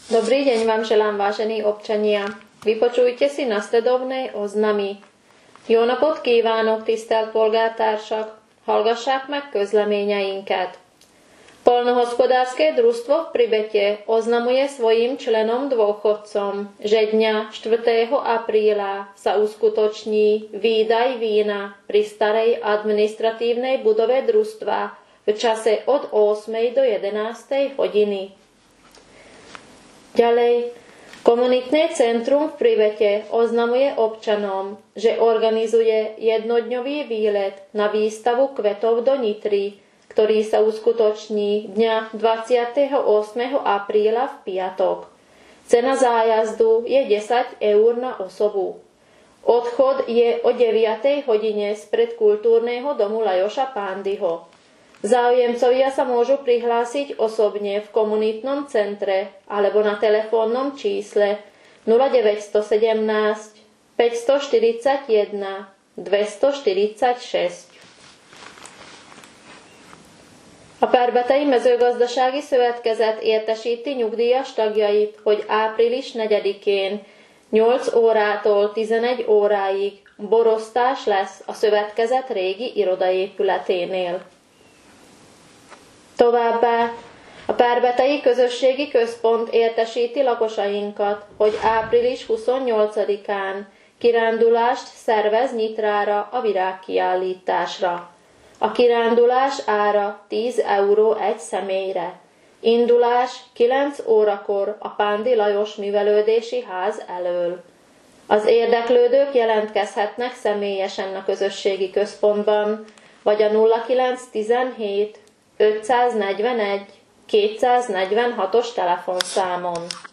Dobrý deň vám želám, vážení občania. Vypočujte si nasledovné oznamy. Jó napot kívánok, tisztelt polgártársak! Hallgassák meg közleményeinket. Poľnohospodárske družstvo v Pribete oznamuje svojim členom dôchodcom, že dňa 4. apríla sa uskutoční výdaj vína pri starej administratívnej budove družstva v čase od 8. do 11. hodiny. Ďalej, komunitné centrum v Pribete oznamuje občanom, že organizuje jednodňový výlet na výstavu kvetov do Nitry, ktorý sa uskutoční dňa 28. apríla v piatok. Cena zájazdu je 10 eur na osobu. Odchod je o 9. hodine spred kultúrneho domu Lajoša Pándyho. Záujemcovia sa môžu prihlásiť osobne v komunitnom centre alebo na telefónnom čísle 0917 541 246. A Párbetei Mezőgazdasági Szövetkezet értesíti nyugdíjas tagjait, hogy április 4-én 8 órától 11 óráig borosztás lesz a szövetkezet régi irodaépületénél. Továbbá a Párbetei Közösségi Központ értesíti lakosainkat, hogy április 28-án kirándulást szervez Nyitrára a virágkiállításra. A kirándulás ára 10 euró egy személyre. Indulás 9 órakor a Pándy Lajos Művelődési Ház elől. Az érdeklődők jelentkezhetnek személyesen a közösségi központban, vagy a 0917 541 246-os telefonszámon.